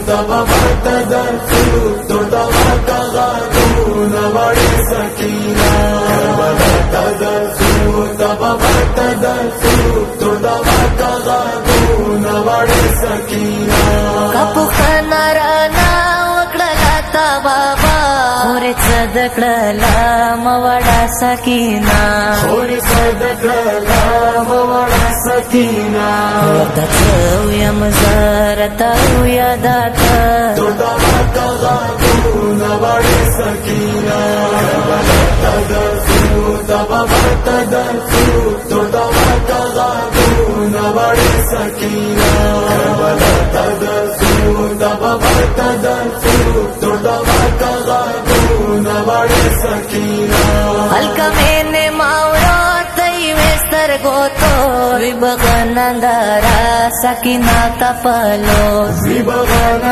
تبا بتدر ترتا وکغاتون وڑی سکینہ کربلا تدر تبا بتدر ترتا وکغاتون وڑی سکینہ کپخنا رانا وکڑلا تا بابا خورت صدقڑلا موڑا سکینہ خورت صدقڑلا موڑا سکینہ تتو یم زارتو یاداتا ترتا وکغاتون وڑی سکینہ کربلا تدر تبا بتدر ترتا وکغاتون وڑی سکینہ کربلا تدر تبا بتدر ترتا وکغاتون وڑی سکینہ ہلکا میں نے ماورا تئی وستر گوتو وی بغنندارا سکینہ تپلو وی بغنندارا